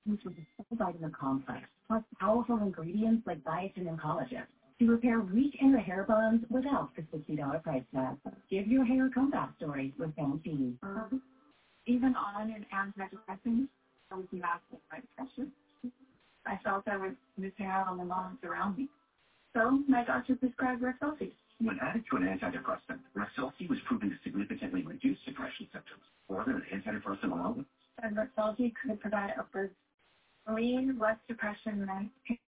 with a full vitamin complex, plus powerful ingredients like biotin and collagen to repair weak inner hair bonds without the $60 price tag. Give your hair a comeback story with Pantene. Even on an antidepressant, I was massive by depression. I felt I was missing out on the moms around me. So my doctor prescribed Rexulti. When added to an antidepressant, Rexulti was proven to significantly reduce depression symptoms, more than an antidepressant alone. And Rexulti could provide upwards 3 less depression than